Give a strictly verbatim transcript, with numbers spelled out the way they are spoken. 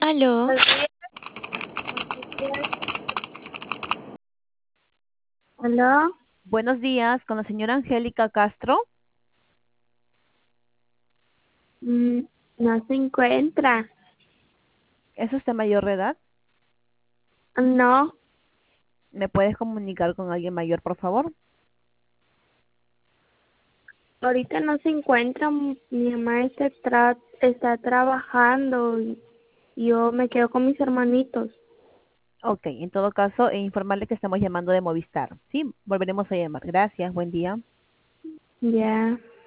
Aló, Buenos días. ¿Aló? Buenos días, con la señora Angélica Castro. Mm, no se encuentra. ¿Es usted mayor de edad? No, ¿Me puedes comunicar con alguien mayor, por favor? ahorita no se encuentra. Mi mamá está, tra- está trabajando y yo me quedo con mis hermanitos. Ok, en todo caso, e informarle que estamos llamando de Movistar. Sí, volveremos a llamar. Gracias, buen día. Ya.